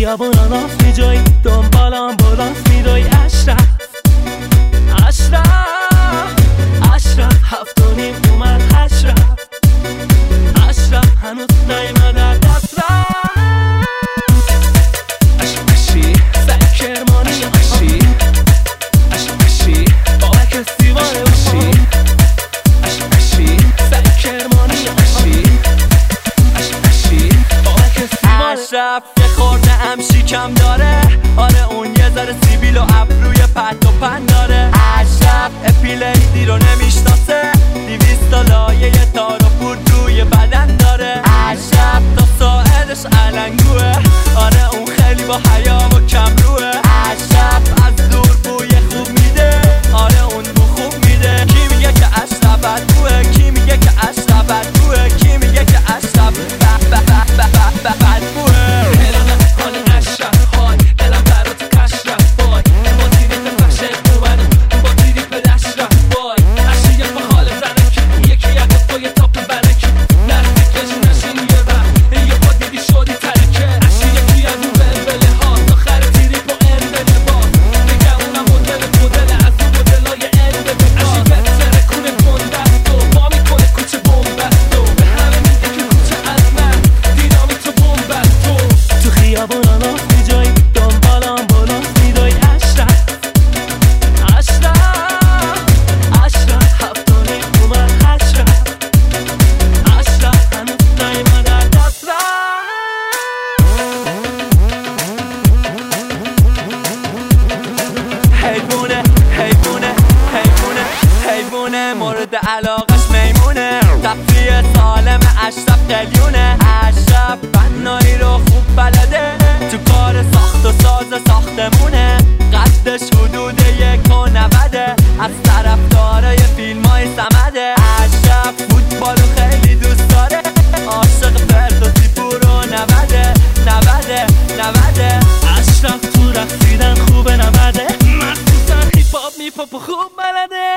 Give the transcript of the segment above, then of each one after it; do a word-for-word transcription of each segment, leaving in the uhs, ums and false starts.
خیابونا ناف میجایی دنبالم بلند میدوی اشرف اشرف اشرف هفت و نیم اومد اشرف اشرف هنوز نیمده دست رفت اشرف اشی سعی کرمانی اشی اشرف اشی بابک استیوان اشی اشرف اشی سعی کرمانی اشی اشرف اشی بابک استیوان اشرف یه خورده هم شیکم داره آره اون یه ذره سیبیل و ابروی پت و پن داره اشرف اپیلیدی رو نمیشناسه دیویست تا لایه یه تار و پود روی بدن داره اشرف تا ساعدش علنگوه آره اون خیلی با حیا و کم روه اشرف از دور بوی خوب میده آره اون بو خوب میده کی میگه که اشرف بدبوه کی میگه که اشرف بدبوه کی میگه که اشرف بدبوه مورد علاقش میمونه تفریح سالم اشرف قلیونه اشرف بنایی رو خوب بلده تو کار ساخت و ساز ساختمونه قدش حدود یک و نوده از طرفدارای فیلم های سمده اشرف فوتبالو خیلی دوست داره عاشق فردوسی پور و نوده نوده نوده اشرف تو رقصیدن خوبه نوده مخصوصا هیپ هاپ میپ هاپ خوب بلده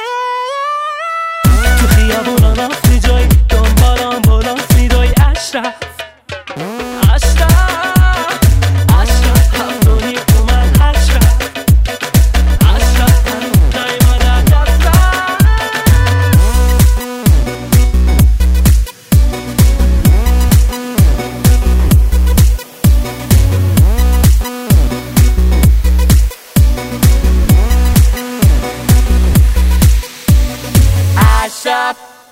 تو خیابونا ناف میجایی دنبالم بلند میدوی اشرف اشرف اشرف هفت و نیم اومد اشرف اشرف هنوز نیمده دست رفت اشرف